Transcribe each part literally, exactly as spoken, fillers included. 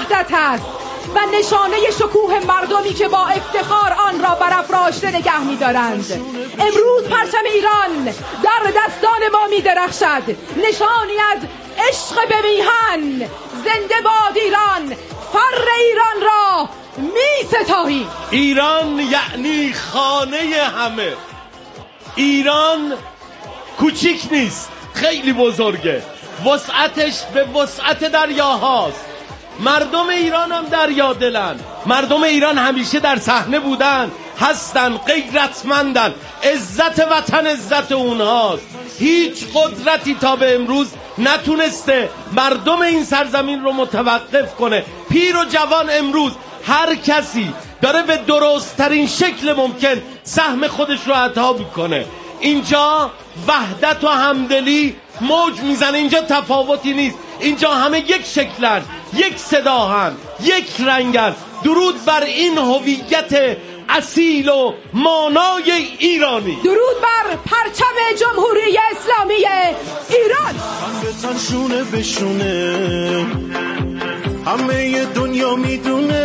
وحدت است و نشانه شکوه مردمی که با افتخار آن را برافراشته نگه می‌دارند. امروز پرچم ایران در دستان ما می‌درخشد، نشانی از عشق به میهن. زنده باد ایران، فر ایران را می‌ستاییم. ایران یعنی خانه همه. ایران کوچیک نیست، خیلی بزرگه، وسعتش به وسعت دریاهاست. مردم ایران هم دریا دلن، مردم ایران همیشه در صحنه بودن، هستن، غیرتمندن، عزت وطن عزت اونهاست. هیچ قدرتی تا به امروز نتونسته مردم این سرزمین رو متوقف کنه. پیر و جوان امروز هر کسی داره به درست ترین شکل ممکن سهم خودش رو عطا میکنه. اینجا وحدت و همدلی موج میزنه، اینجا تفاوتی نیست، اینجا همه یک شکلن، یک صداهن، یک رنگن. درود بر این هویت اصیل و مانای ایرانی. درود بر پرچم جمهوری اسلامی ایران. من به تن شونه بشونه، همه دنیا میدونه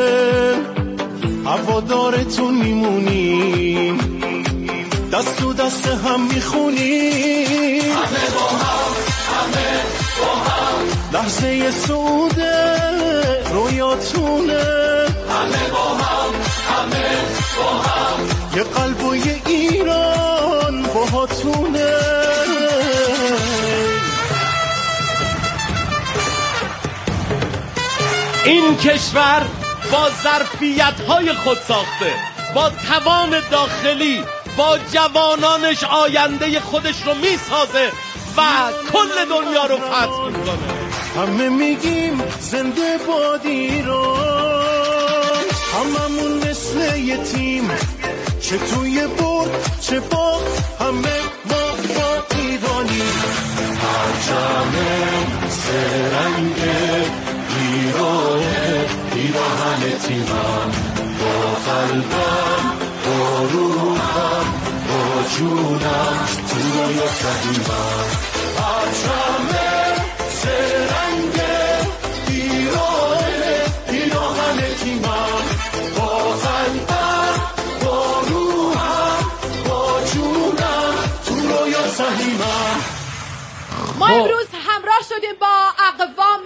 هوادارتون میمونیم، دست تو دست هم میخونیم، همه با هم، همه با هم، لحظه سعود رویاتونه، همه با هم، همه با هم، یه قلب و یه ایران باهاتونه. این کشور با ظرفیت‌های خود ساخته، با توان داخلی، با جوانانش آینده خودش رو میسازه و کل دنیا رو فتح میکنه. همه میگیم زنده باد ایران، هممون مثل یتیم، چه توی برد چه باخت همه ما با ایرانی. پرچم سرنگ ایرانه، ایران تیمم، با قلبم با روحم با جونم تو رویا قدیمم. پرچم سرنگ ایرانه، ایران تیمم، با قلبم با روحم با جونم تو رویا قدیمم. ما امروز همراه شدیم با اقوام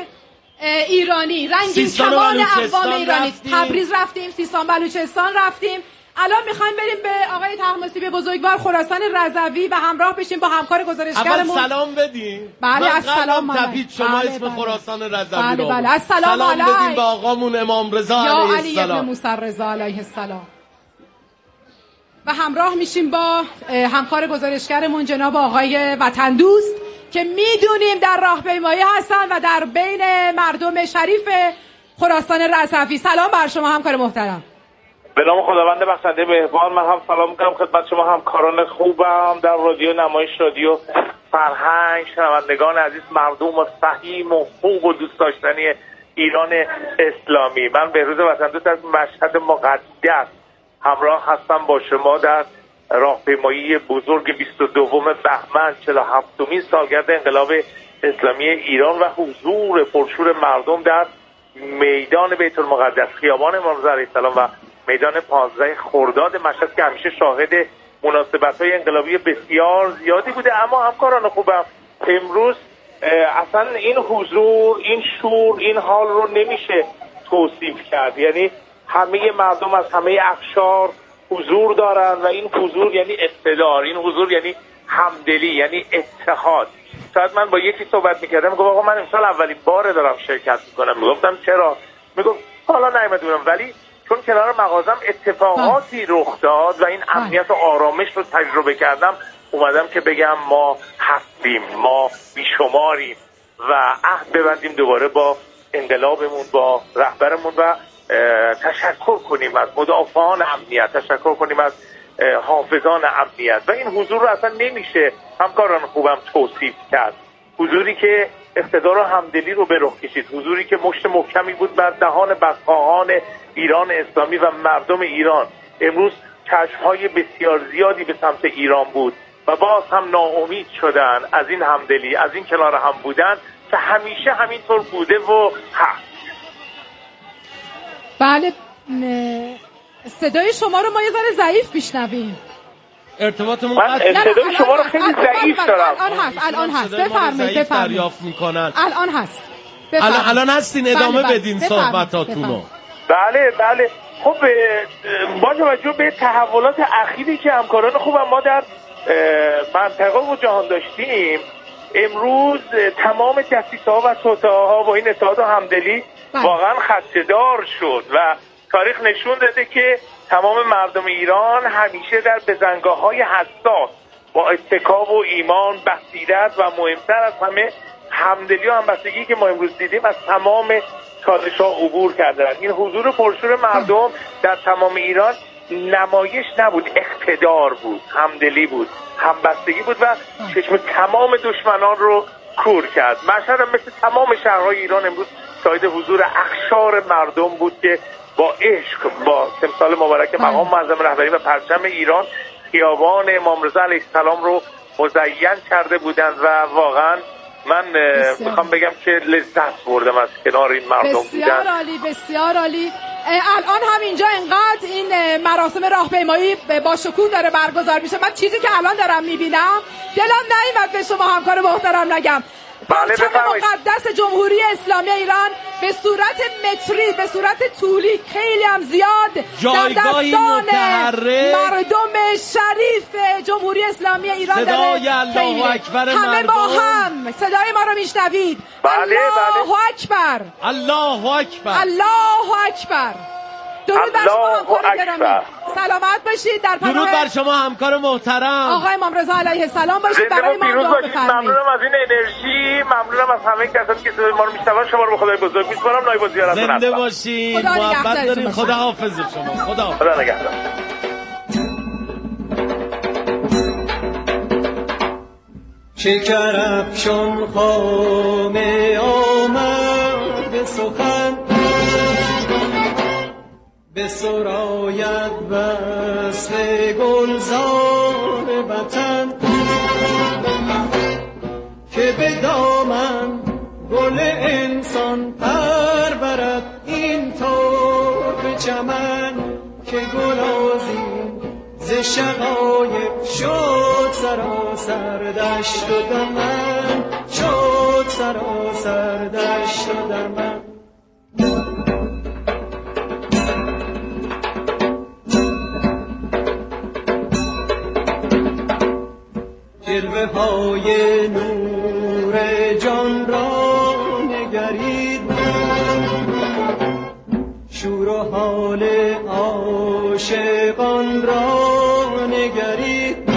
ایرانی، رنگین کمان اقوام ایرانی. تبریز رفتیم، سیستان بلوچستان رفتیم. الان میخوایم بریم به آقای طهماسبی بزرگوار خراسان رضوی و همراه بشیم با همکار گزارشگرمون. اول سلام بدیم. بله السلام تپید شما بله اسم بله. خراسان رضوی بله رو. بله السلام سلام علی بدیم به آقامون امام رضا علیه السلام. یا علی ابن موسی رضا علیه السلام. و همراه میشیم با همکار گزارشگرمون جناب آقای وطن دوست که میدونیم در راهپیمایی هستن و در بین مردم شریف خراسان رضوی. سلام بر شما همکار محترم. به نام خداوند بخشنده مهربان. من هم سلام میکنم خدمت شما همکاران خوبم در رادیو نمایش رادیو فرهنگ، شنوندگان عزیز، مردم فهیم و خوب و دوست داشتنی ایران اسلامی. من بهروز وطن دوست از مشهد مقدس همراه هستم با شما در راهپیمایی بزرگ بیست و دوم بهمن، چهل و هفتمین سالگرد انقلاب اسلامی ایران و حضور پرشور مردم در میدان بیت المقدس، خیابان امام رضا علیه السلام و میدان پانزده خرداد مشهد که همیشه شاهد مناسبت‌های انقلابی بسیار زیادی بوده. اما همکاران خوبم، امروز اصلا این حضور، این شور، این حال رو نمیشه توصیف کرد. یعنی همه مردم از همه اقشار حضور دارن و این حضور یعنی اقتدار، این حضور یعنی همدلی، یعنی اتحاد. شاید من با یکی صحبت میکردم، میگم آقا من امسال اولین باره دارم شرکت میکنم. میگفتم چرا؟ میگفت حالا نیومدم، ولی چون کنار مغازم اتفاقاتی رخ داد و این امنیت و آرامش رو تجربه کردم، اومدم که بگم ما هستیم، ما بیشماریم و عهد ببندیم دوباره با انقلابمون، با رهبرمون و تشکر کنیم از مدافعان امنیت، تشکر کنیم از حافظان امنیت. و این حضور رو اصلا نمیشه همکاران خوبم توصیف کرد. حضوری که اقتدار و همدلی رو به رخ کشید، حضوری که مشت محکمی بود بر دهان بدخواهان ایران اسلامی و مردم ایران. امروز چشم‌های بسیار زیادی به سمت ایران بود و باز هم ناامید شدن از این همدلی، از این کنار هم بودن که همیشه همینطور بوده و هست. بله صدای شما رو ما یه ذره ضعیف میشنویم. ارتباطمون من صدای شما رو خیلی ضعیف دارم. الان هست الان هست بفرمایید بفرمایید دریافت میکنن. الان هست الان الان هستین ادامه بله بدین بله. صحبتاتونو. بله بله خب با توجه به تحولات اخیری که همکاران خوبم ما در منطقه و جهان داشتیم، امروز تمام دسیسه‌ها و توطئه‌ها با این اتحاد و همدلی بله. واقعا خدشه‌دار شد و تاریخ نشون داده که تمام مردم ایران همیشه در بزنگاه‌های حساس با اتکا و ایمان، بصیرت و مهمتر از همه همدلی و همبستگی که ما امروز دیدیم از تمام چالش‌ها عبور کردن. این حضور پرشور مردم در تمام ایران نمایش نبود، اقتدار بود، همدلی بود، همبستگی بود و چشم تمام دشمنان رو کور کرد. مشهد مثل تمام شهرهای ایران امروز شاهد حضور اخشار مردم بود که با عشق با تمثال مبارک مقام معظم رهبری و پرچم ایران خیابان امام رضا علیه السلام رو مزین کرده بودند و واقعا من میخوام بگم که لذت بردم از کنار این مردم بودن. بسیار عالی بسیار عالی. الان هم اینجا انقدر این مراسم راهپیمایی با شکوه داره برگزار میشه، من چیزی که الان دارم میبینم دلم نیامد به شما همکار محترم نگم. پرچم مقدس جمهوری اسلامی ایران به صورت متری به صورت طولی خیلی هم زیاد در دستان مردم شریف جمهوری اسلامی ایران داره. صدای الله اکبر همه با هم صدای ما رو میشنوید. الله اکبر الله اکبر الله اکبر. درود بر شما همکار گرامی، سلامت باشید. در پناه درود بر شما همکار محترم آقای امام رضا علیه السلام باشید. برای ما دعا بفرمایید. ممنونم از این انرژی، ممنونم از همه کسانی که صدای ما رو میشنون. شما رو به خدای بزرگ میسپارم. نایب الوزیر هستم. زنده باشید، محبت دارید. خدا حافظ شما. خدا خدا نگهدار. شکر افشان خامه آمد به سخن، به سراید وصف گلزار وطن، که به دامن گل انسان پرورد این طور به چمن، که گلازین ز شقایق شد سراسر دشت و دمن، شد سراسر دشت و دمن. جلوه های نور جان را نگرید، شور و حال عاشقان را نگرید،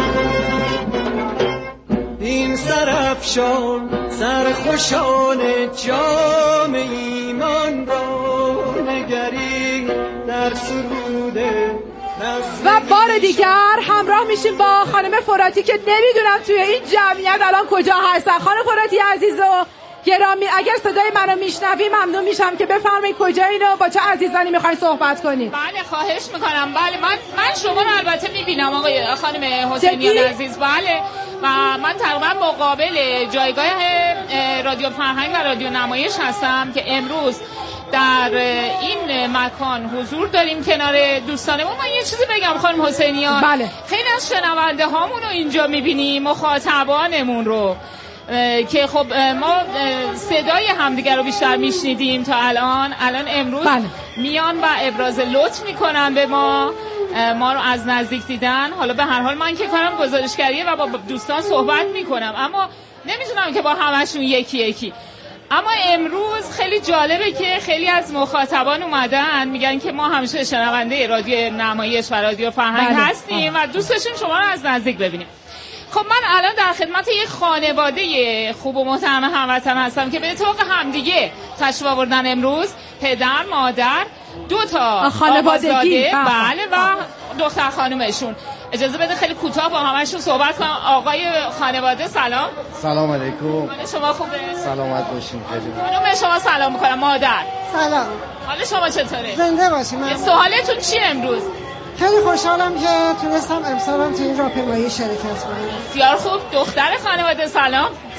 این سرافشان سرخوشان جام ایمان را نگرید، در سرود و بار دیگر همراه میشیم با خانم فراتی که نمیدونم توی این جمعیت الان کجا هستن. خانم فراتی عزیز و گرامی، اگر صدای منو میشنوی ممنون میشم که بفرمایید کجا اینو با چه عزیزانی میخواین صحبت کنید. بله خواهش میکنم. بله من من شما رو البته میبینم آقای خانم حسینیان عزیز. بله و من تقریبا مقابل جایگاه رادیو فرهنگ و رادیو نمایش هستم که امروز در این مکان حضور داریم کنار دوستانمون. من یه چیزی بگم خانم حسینیان. بله. خیلی از شنونده هامون رو اینجا میبینیم، مخاطبانمون رو که خب ما صدای همدیگر رو بیشتر میشنیدیم تا الان. الان امروز بله. میان و ابراز لطف میکنن به ما، ما رو از نزدیک دیدن. حالا به هر حال من که کارم گزارشگریه و با دوستان صحبت میکنم، اما نمیتونم که با همشون یکی یکی. اما امروز خیلی جالبه که خیلی از مخاطبان اومدن میگن که ما همیشه شنونده رادیو نمایش و رادیو فرهنگ بله. هستیم و دوست داشتیم شما رو از نزدیک ببینیم. خب من الان در خدمت یک خانواده خوب و محترم هموطن هستم که به اتفاق همدیگه تشریف آوردن امروز. پدر، مادر، دو تا خانوادگی بله و دختر خانومشون. اجازه بده خیلی کوتاه با همشون صحبت کنم. آقای خانواده سلام. سلام علیکم. حال شما خوبه؟ سلامت باشین. خیلی خانم شما سلام میکنم. مادر سلام. حال شما چطوره؟ زنده باشیم. سوالتون چیه امروز؟ خیلی خوشحالم که تونستم امسالم توی این راهپیمایی شرکت کنم. بسیار خوب. دختر خانواده سلام.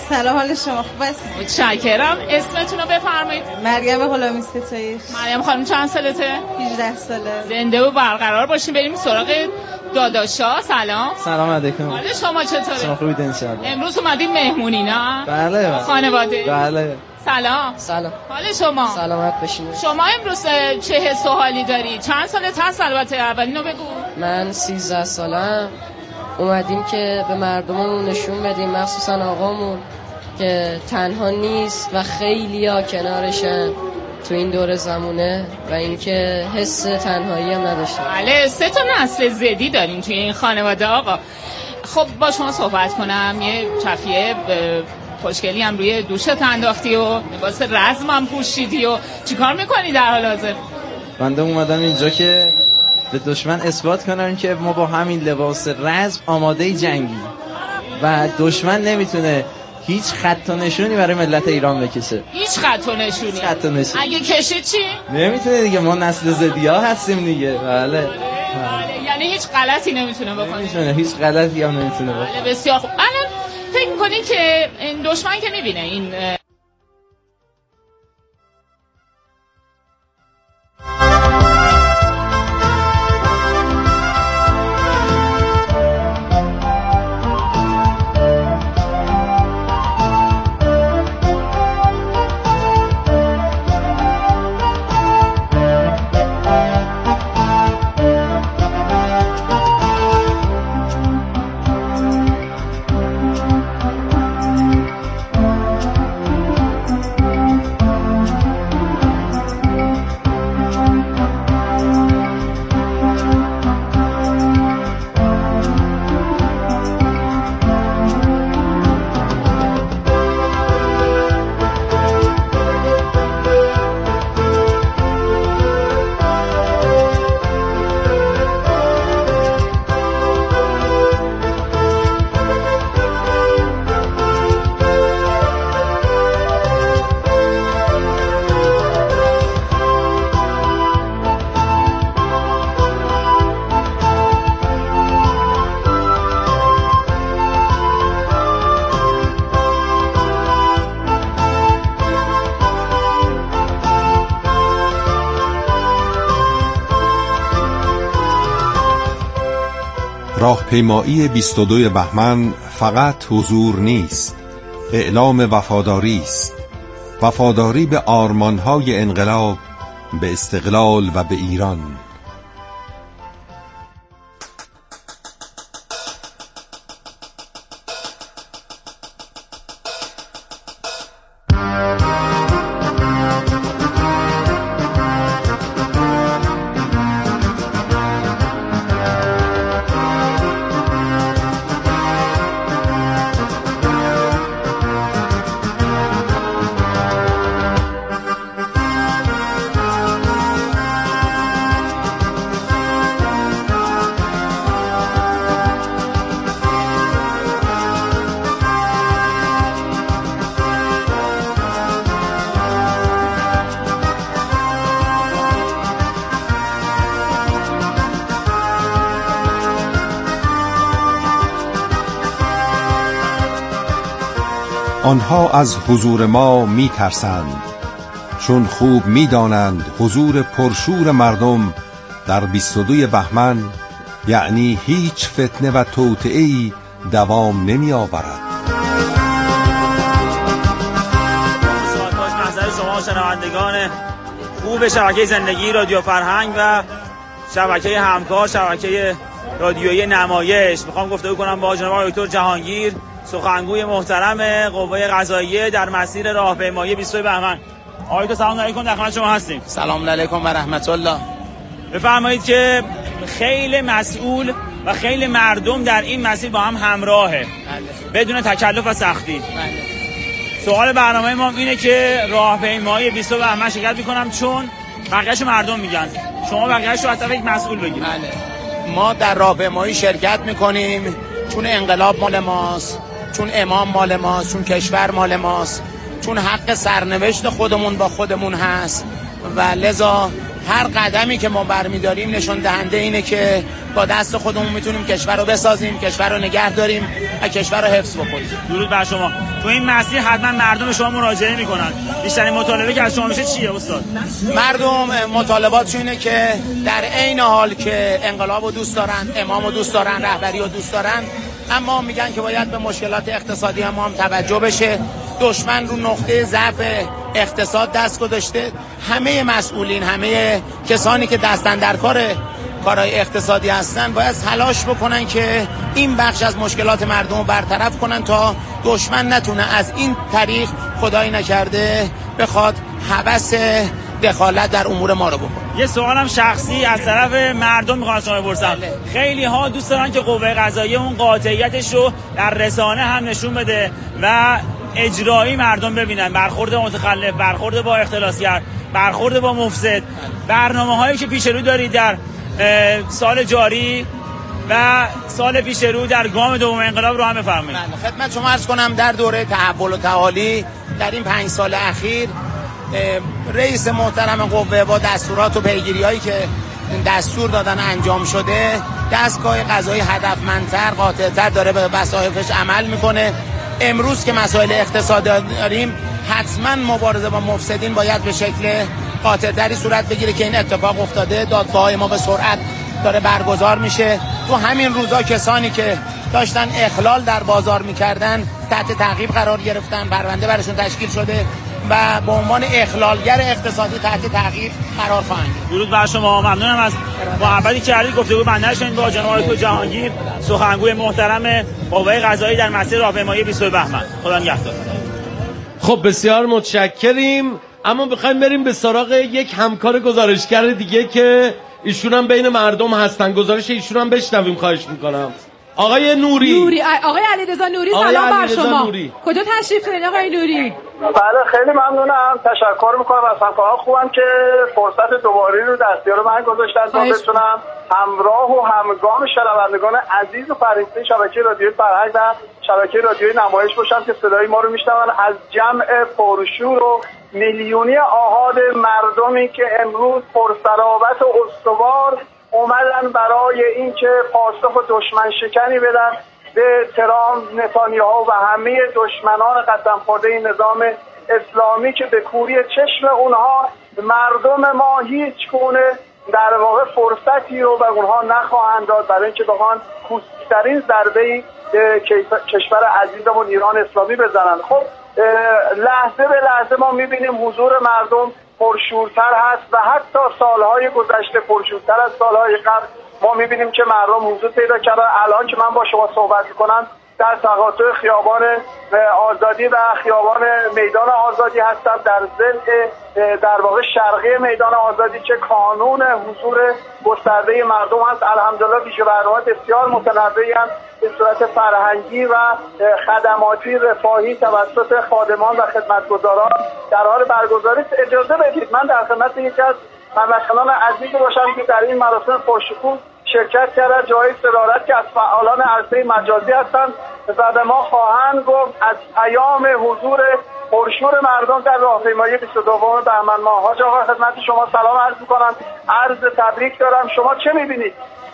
سلام، حال شما خوب است؟ متشکرم. اسمتون رو بفرمایید. مریم غلامی ستایش. مریم خانم چند سالته؟ هجده ساله. زنده و برقرار باشین. بریم سراغ داداشا. سلام. سلام علیکم. حال شما چطوره؟ شما خوبید انشالله. امروز اومدین مهمونی نه؟ بله بله. خانواده؟ بله. سلام. سلام. حال شما؟ سلامت باشین. شما امروز چه حس و حالی داری؟ چند سالت هست البته؟ اولینو بگو. من سیزده سالم. اومدیم که به مردممون نشون بدیم، مخصوصا آقامون، که تنها نیست و خیلیا کنارشن تو این دور زمونه و اینکه حس تنهایی هم نداشتن. بله، سه تا نسل زدی داریم توی این خانواده آقا. خب با شما صحبت کنم. یه چفیه خوشگلی هم روی دوشت انداختی و لباس رزم هم پوشیدی و چیکار میکنی در حال حاضر؟ بنده اومدم اینجا که به دشمن اثبات کنم که ما با همین لباس رزم آماده جنگی و دشمن نمیتونه هیچ خط و نشونی برای ملت ایران بکشه. هیچ خط و نشونی؟ هیچ خط و نشونی. اگه کشید چی؟ نمیتونه دیگه، ما نسل زدیا هستیم دیگه. بله. بله. یعنی هیچ غلطی نمیتونه بکنه. نمیتونه، هیچ غلطی هم نمیتونه بکنه. بله بسیار خوب. الان فکر میکنین که این دشمن که میبینه این راهپیمایی بیست و دو بهمن فقط حضور نیست، اعلام وفاداری است. وفاداری به آرمان‌های انقلاب، به استقلال و به ایران. آنها از حضور ما می ترسند، چون خوب می دانند حضور پرشور مردم در بیست و دو بهمن یعنی هیچ فتنه و توطئه‌ای دوام نمی آورد. نظر شما شنوندگان خوب شبکه زندگی رادیو فرهنگ و شبکه همکار، شبکه رادیویی نمایش، میخوام گفتگو کنم با جناب دکتر جهانگیر، سخنگوی محترم قوه قضاییه در مسیر راهپیمایی بیست و دو بهمن. آقای دکتر سلام علیکم، در خدمت شما هستیم. سلام علیکم و رحمت الله. بفرمایید که خیلی مسئول و خیلی مردم در این مسیر با هم همراهه، بله. بدون تکلف و سختی. بله. سوال برنامه ما اینه که راهپیمایی بیست و دو بهمن شرکت میکنم چون بقیه‌شو مردم میگن، شما بقیه‌شو از طرف یک مسئول بگید. بله. ما در راهپیمایی شرکت میکنیم چون انقلاب مال ماست، چون امام مال ماست، چون کشور مال ماست، چون حق سرنوشت خودمون با خودمون هست و لذا هر قدمی که ما برمیداریم نشون دهنده اینه که با دست خودمون میتونیم کشور رو بسازیم، کشور رو نگه داریم و کشور رو حفظ بکنیم. درود بر شما. تو این مسیر حتما مردم شما مراجعه میکنن. بیشترین مطالبه که از شما میشه چیه استاد؟ مردم مطالباتشون اینه که در عین حال که انقلاب رو دوست دارن، امام رو دوست دارن، رهبری رو دوست دارن، اما میگن که باید به مشکلات اقتصادی هم, هم توجه بشه. دشمن رو نقطه ضعف اقتصاد دست گذاشته. همه مسئولین، همه کسانی که دستن در کار کارهای اقتصادی هستن باید تلاش بکنن که این بخش از مشکلات مردم رو برطرف کنن تا دشمن نتونه از این طریق خدایی نکرده بخواد هوس دخالت در امور ما رو بکنه. یه سوالم شخصی از طرف مردم میخوام از شما بپرسم. خیلی ها دوست دارن که قوه قضاییه اون قاطعیتش رو در رسانه هم نشون بده و اجرایی مردم ببینن، برخورد متخلف، برخورد با اختلاسگر، برخورد با مفسد. برنامه‌هایی که پیش رو دارید در سال جاری و سال پیش رو در گام دوم انقلاب رو هم بفرمایید. خدمت شما عرض کنم در دوره تحول و تعالی در این پنج سال اخیر رئیس محترم قوه با دستورات و پیگیری‌هایی که دستور دادن انجام شده، دستگاه قضایی هدفمندتر، قاطع‌تر داره به وظایفش عمل میکنه. امروز که مسائل اقتصادی داریم، حتما مبارزه با مفسدین باید به شکل قاطع‌تری صورت بگیره که این اتفاق افتاده. دادگاه ما به سرعت داره برگزار میشه. تو همین روزا کسانی که داشتن اخلال در بازار میکردن تحت تعقیب قرار گرفتن، پرونده براشون تشکیل شده و به عنوان اخلالگر اقتصادی تحت تعقیب قرار خواهند گرفت. درود بر شما. ممنونم از محبتی که کردید. گفتگو بنده شدید با جناب آقای جهانگیر، سخنگوی محترم قوه قضاییه در مسیر راهپیمایی بیست بهمن. خدا نگهدار. خب بسیار متشکریم. اما بخوایم بریم به سراغ یک همکار گزارشگر دیگه که ایشون هم بین مردم هستن. گزارش ایشون هم بشنویم خواهش میکنم. آقای نوری. نوری آقای علیرضا نوری، سلام بر شما. نوری. کجا تشریف دارین آقای نوری؟ بله خیلی ممنونم. تشکر میکنم از همکاران خوبم که فرصت دوباره رو دستیار من گذاشتن تا بتونم همراه و همگام شنوندگان عزیز و فرهیخته شبکه رادیوی فرهنگ و شبکه رادیوی نمایش باشم که صدای ما رو میشنون از جمع پرشور و میلیونی آحاد مردمی که امروز پرسرابت و استوار اومدن برای اینکه پاسخ و دشمن شکنی بدن به ترامپ، نتانیاهو و همه دشمنان قسم خورده نظام اسلامی که به کوری چشم اونها مردم ما هیچ گونه در واقع فرصتی رو به اونها نخواهند داد برای اینکه بخوان کوچکترین ضربه‌ای به کشور عزیزمون ایران اسلامی بزنن. خب لحظه به لحظه ما میبینیم حضور مردم پرشورتر هست و حتی سالهای گذشته پرشورتر از سالهای قبل ما میبینیم که مردم حضور پیدا کردن. الان که من با شما صحبت میکنم در تقاطع خیابان آزادی و خیابان میدان آزادی هستم، در ضلع در واقع شرقی میدان آزادی که کانون حضور گسترده مردم هست. الحمدلله ویژه برنامه‌ها بسیار متنوعی هم به صورت فرهنگی و خدماتی رفاهی توسط خادمان و خدمتگزاران در حال برگزاری. اجازه بدید من در خدمت یکی از هموطنان عزیز باشم که در این مراسم پرشکوه شرکت کرده، جای سرارت که از فعالان عرصه مجازی هستند و به ما خواهند گفت از پیام حضور پرشور مردم در راهپیمایی بیست و دو بهمن ماه. حاج آقا خدمت شما سلام عرض می‌کنم، عرض تبریک دارم. شما چه می‌بینید؟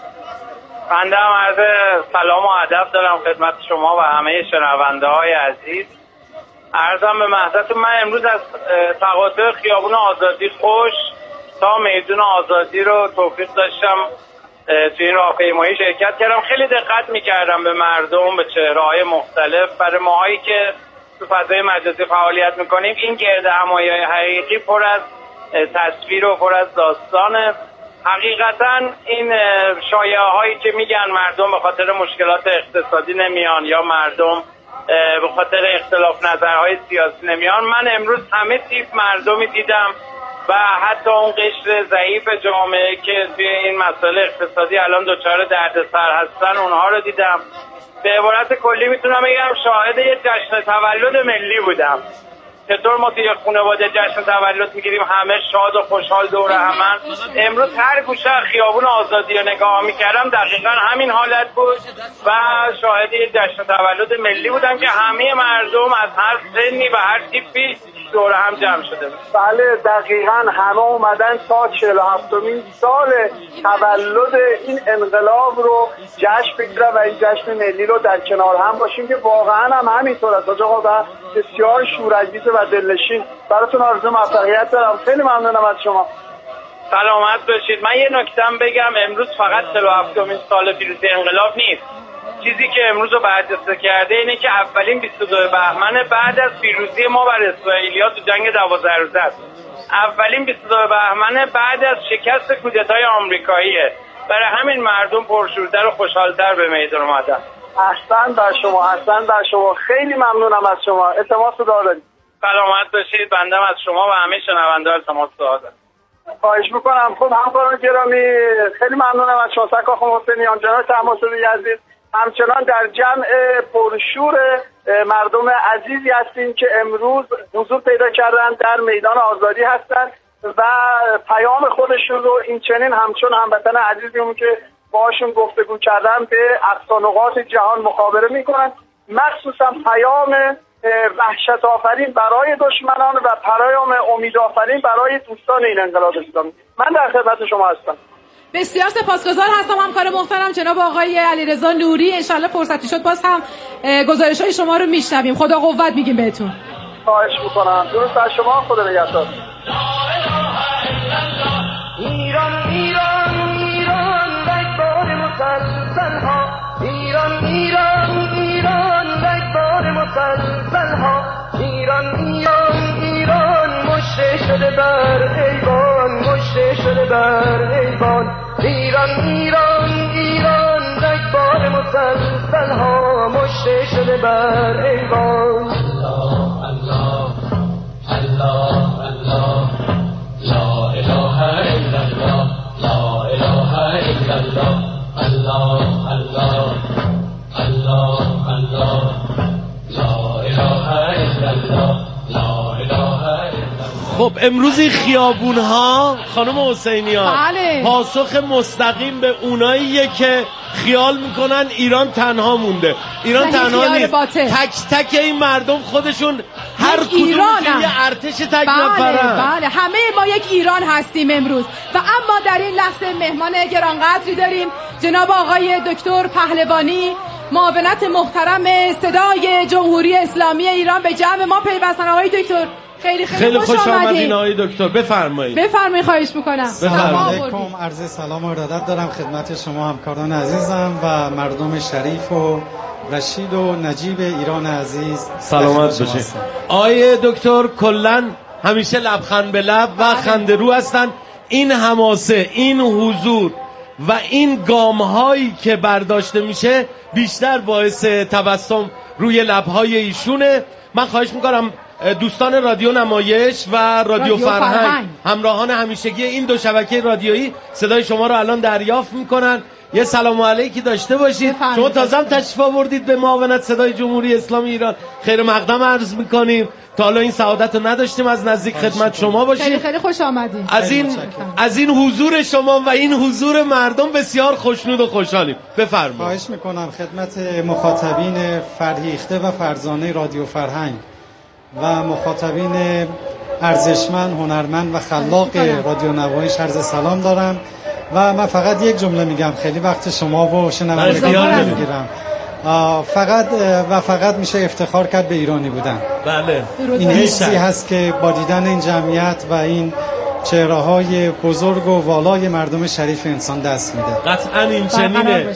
بنده هم عرض سلام و ادب دارم خدمت شما و همه شنونده‌های عزیز. عرضم به محضرتون من امروز از تقاطع خیابان آزادی خوش تا میدان آزادی رو توفیق داشتم توی این راهپیمایی شرکت کردم. خیلی دقت می‌کردم به مردم، به چهره‌های مختلف. برای ماهایی که تو فضای مجازی فعالیت می‌کنیم این گرد همایی حقیقی پر از تصویر و پر از داستانه. حقیقتا این شایعه‌هایی که میگن مردم به خاطر مشکلات اقتصادی نمیان یا مردم به خاطر اختلاف نظرهای سیاسی نمیان، من امروز همه تیپ مردمی دیدم و حتی اون قشر ضعیف جامعه که توی این مسائل اقتصادی الان دچار دردسر هستن اونها رو دیدم. به عبارت کلی میتونم بگم شاهد یه جشن تولد ملی بودم. چطور ما توی خانواده جشن تولد میگیریم همه شاد و خوشحال دور همن، امروز هر گوشه خیابون آزادی رو نگاه میکردم دقیقا همین حالت بود و شاهد یه جشن تولد ملی بودم که همه مردم از هر سنی و هر تیپی دور هم جمع شده. بله دقیقاً همه اومدن تا چهل و هفتمین سال تولد این انقلاب رو جشن بگیرن و این جشن ملی رو در کنار هم باشیم که واقعاً هم همینطور است آقا و بسیار شورانگیز و دلنشین. براتون آرزو موفقیت دارم. خیلی ممنونم از شما. سلامت باشید. من یه نکته‌ام بگم، امروز فقط چهل و هفتمین سال پیروزی انقلاب نیست. چیزی که امروز رو برجسته کرده اینه که اولین بیست و دو بهمن بعد از پیروزی ما بر اسرائیلیا تو جنگ دوازده روزه است. اولین بیست و دو بهمن بعد از شکست کودتای آمریکاییه. برای همین مردم پرشورتر و خوشحالتر به میدان اومدن. احسن بر شما، احسن بر شما. خیلی ممنونم از شما. التماس دارید. سلامت باشید. بنده از شما و همه شنونده‌ها التماس دارم. خواهش میکنم. خب همکاران گرامی خیلی ممنونم از شما سرکار خانم حسینیان، جناب تماسبی یزدی. همچنان در جمع پرشور مردم عزیزی هستیم که امروز حضور پیدا کردن در میدان آزادی هستند و پیام خودشون رو این چنین همچون هموطن عزیزیمون که باشون گفتگو کردن به اقصا نقاط جهان مخابره میکنن، مخصوصا پیام وحشت آفرین برای دشمنان و پیام امید آفرین برای دوستان این انقلاب اسلامی. من در خدمت شما هستم. بسیار سپاسگزار هستم همکار محترم جناب آقای علیرضا نوری. انشالله فرصتی شد باز هم گزارش های شما رو میشنویم. خدا قوت میگیم بهتون. خواهش میکنم. درود بر شما. خدا نگهدار. ایران ایران ایران رگبار مسلسل ها، ایران ایران ایران رگبار مسلسل ها، ایران ایران ایران مشته شده بر ایوان، مشته شده بر ایوان، ایران ایران ایران رگبار مسلسل ها، مشته شده بر ایوان. الله الله الله الله لا اله الا الله، لا اله الا الله، الله الله الله الله لا اله الا الله، لا اله الا الله. خب امروز این خیابون ها خانم حسینیان بله. پاسخ مستقیم به اوناییه که خیال میکنن ایران تنها مونده. ایران تنها نیست. تک تک این مردم خودشون هر کدوم یه ارتش تک نفرن. بله بله همه ما یک ایران هستیم امروز. و اما در این لحظه مهمان گرانقدری داریم، جناب آقای دکتر پهلوانی، معاونت محترم صدای جمهوری اسلامی ایران به جمع ما پیوستن. آقای دکتر خیلی خیلی, خیلی خوش, خوش آمدین آمدین. آقای دکتر. بفرمایید. بفرمایید خواهش میکنم. سلام علیکم، عرض سلام و ارادت دارم خدمت شما همکاران عزیزم و مردم شریف و رشید و نجیب ایران عزیز. سلامت باشید. آقای دکتر کلن همیشه لبخند به لب و خنده رو هستن. این حماسه، این حضور و این گام هایی که برداشته میشه بیشتر باعث تبسم روی لبهای ایشونه. من خواهش میکنم دوستان رادیو نمایش و رادیو, رادیو فرهنگ, فرهنگ همراهان همیشگی این دو شبکه رادیویی صدای شما رو الان دریافت میکنن. یه سلام علیکی داشته باشید. شما تازه هم تشریف آوردید به معاونت صدای جمهوری اسلامی ایران. خیر مقدم عرض میکنیم. تا حالا این سعادت رو نداشتیم از نزدیک خدمت شما باشیم. خیلی خیلی خوش آمدید. از این از این حضور شما و این حضور مردم بسیار خوشنود و خوشحالیم. بفرمایید. خواهش میکنم خدمت مخاطبین فرهیخته و فرزانه رادیو فرهنگ و مخاطبین ارزشمند، هنرمند و خلاق رادیو نمایش عرض سلام دارم و من فقط یک جمله میگم، خیلی وقت شما و شنوندگان نمیگیرم. فقط و فقط میشه افتخار کرد به ایرانی بودن. بله. این حسی هست که با دیدن این جمعیت و این چهره‌های بزرگ و والای مردم شریف انسان دست میده. قطعاً این چنینه.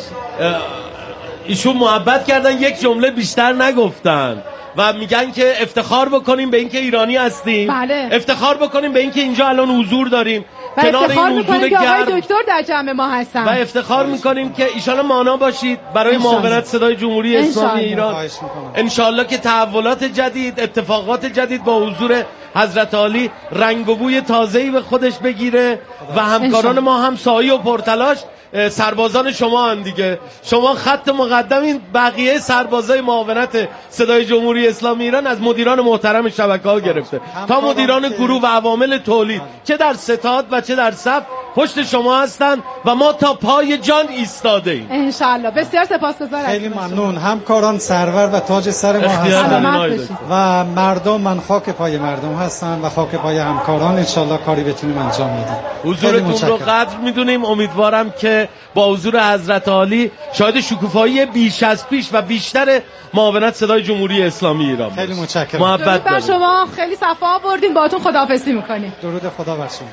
ایشون محبت کردن، یک جمله بیشتر نگفتن و میگن که افتخار بکنیم به اینکه ایرانی هستیم. بله. افتخار بکنیم به اینکه اینجا الان حضور داریم و افتخار میکنیم که آقای دکتر در جمع ما هستن و افتخار میکنیم که ایشالا مانا باشید برای معاونت صدای جمهوری اسلامی ایران. انشالله که تحولات جدید، اتفاقات جدید با حضور حضرت عالی رنگ و بوی تازه‌ای به خودش بگیره و همکاران ما هم سعی و پرتلاش. سربازان شما هم دیگه، شما خط مقدم، این بقیه سربازای معاونت صدای جمهوری اسلامی ایران از مدیران محترم شبکه‌ها گرفته تا مدیران گروه و عوامل تولید، چه در ستاد و چه در صف، پشت شما هستن و ما تا پای جان ایستاده ایم. انشالله. بسیار سپاسگزارم. خیلی ممنون. همکاران سرور و تاج سر ما هستن و مردم، من خاک پای مردم هستم و خاک پای همکاران. انشالله کاری بتونیم انجام بدیم. حضورتون رو قدر میدونیم. امیدوارم که با حضور حضرت عالی شاهد شکوفایی بیش از پیش و بیشتر معاونت صدای جمهوری اسلامی ایران. خیلی متشکرم. محبت داریم. شما خیلی صفا بردیم. باهاتون خداحافظی میکنیم. درود خدا بر شما.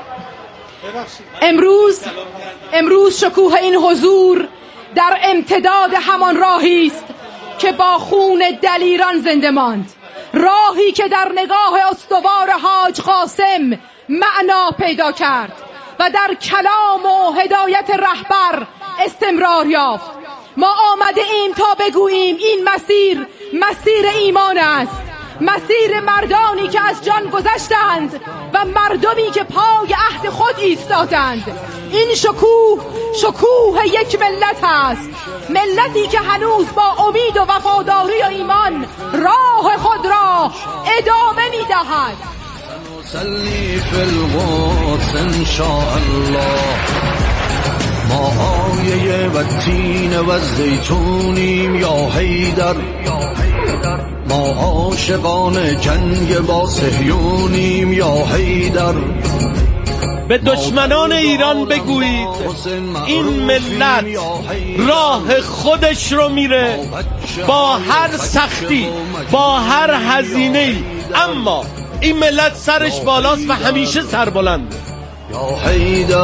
امروز امروز شکوه این حضور در امتداد همان راهی است که با خون دلیران زنده ماند، راهی که در نگاه استوار حاج قاسم معنا پیدا کرد و در کلام و هدایت رهبر استمرار یافت. ما آمده ایم تا بگوییم این مسیر مسیر ایمان است، مسیر مردانی که از جان گذشتند و مردمی که پای عهد خود ایستادند. این شکوه شکوه یک ملت است، ملتی که هنوز با امید و وفاداری و ایمان راه خود را ادامه می‌دهد. سنصلي في القدس ان شاء الله ما آیه و تین و زیتونیم یا حیدر، ما عاشقان جنگ با صهیونیم یا حیدر. به دشمنان ایران بگویید این ملت راه خودش رو میره، با هر سختی، با هر هزینه‌ای، اما این ملت سرش بالاست و همیشه سربلند. یا حیدر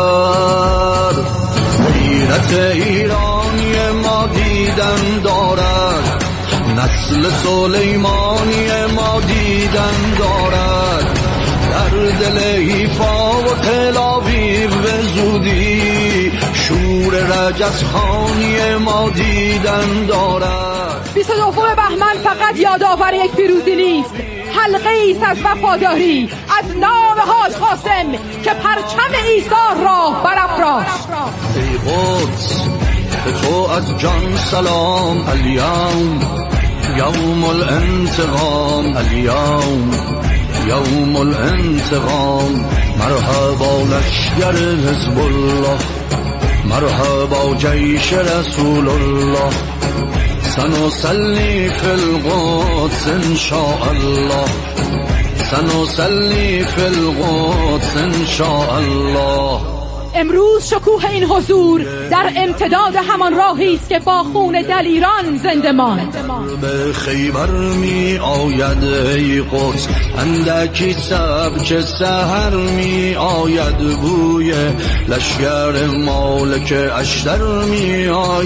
غیرت ایرانی ما دیدن دارد، نسل سلیمانی ما دیدن دارد، در دل حیفا و تل آویو به زودی شور رجزخانی ما دیدن دارد. بیست و دوم بهمن فقط یادآور یک پیروزی نیست، حلقه ایست از وفاداری از نام حاج قاسم که پرچم ایثار را برافراشت. ای قدس به تو از جان سلام، الیوم یوم الانتقام، الیوم یوم الانتقام. مرحبا لشگر حزب الله، مرحبا جیش رسول الله. سنصلي في القدس ان شاء الله، سنصلي في القدس ان شاء الله. امروز شکوه این حضور در امتداد همان راهی است که با خون دلیران زنده ماند. به خیبر می آید ای قدس، اندکی سبک سحر می آید، بوی لشگر مالک اشتر می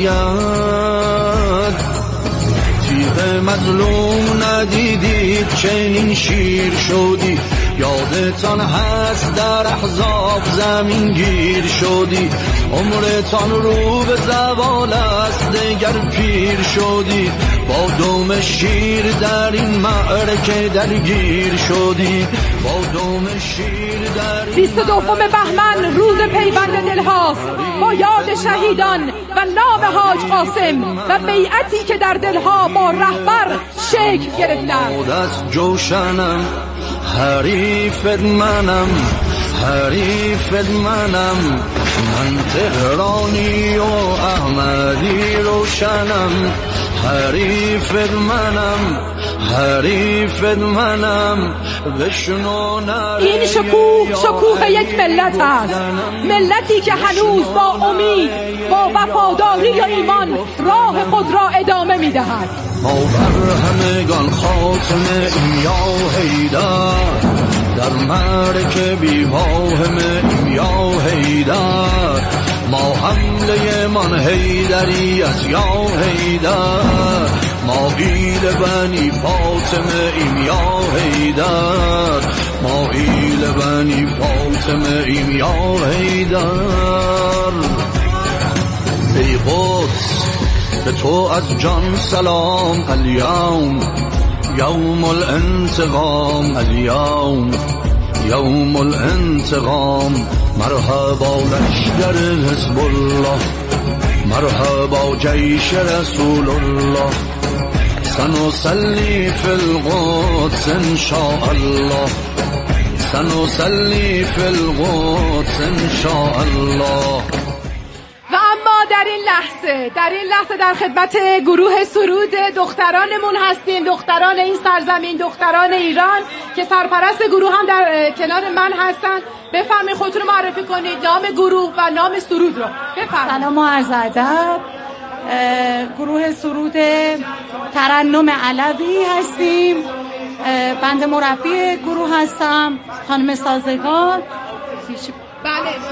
آید. تیغ مظلوم ندیدید چنین شیر شدی، یادتان هست در احزاب زمین گیر شدی، عمرتان رو به زوال است دگر پیر شدی، با دوم شیر در این معرکه درگیر شدی، با دوم شیر در این بیست و دوم بهمن روز پیوند دلهاست، با یاد شهیدان و نام حاج قاسم و بیعتی که در دلها با رهبر شکل گرفته است. جوشنم حریف منم، حریف منم، من تهرانی و احمدی روشنم، حریف منم، حریف منم، بشنو نره. این شکوه شکوه یک ملت است، ملتی که هنوز با امید، با وفاداری و ایمان راه خود را ادامه می‌دهد. ما بر همگان خاتمه ایم یا حیدر، در معرکه بی واهم ایم یا حیدر، ما حمله من حیدریت یا حیدر، ما ایل بنی فاطمه ایم یا حیدر، ما ایل بنی فاطمه ایم یا حیدر. ای قدس به تو از جان سلام، الیوم یوم الانتقام، الیوم یوم الانتقام. مرحبا لشگر حزب الله، مرحبا جیش رسول الله. سنصلي في القدس ان شاء الله، سنصلي في القدس پس انشاءالله. و اما در این لحظه در این لحظه در خدمت گروه سرود دخترانمون هستیم، دختران این سرزمین، دختران ایران که سرپرست گروه هم در کنار من هستن. بفرمایید خودتون رو معرفی کنید، نام گروه و نام سرود رو بفرمایید. سلام و عرض ادب. گروه سرود ترنم علوی هستیم. بنده مربی گروه هستم، خانم سازگار. بله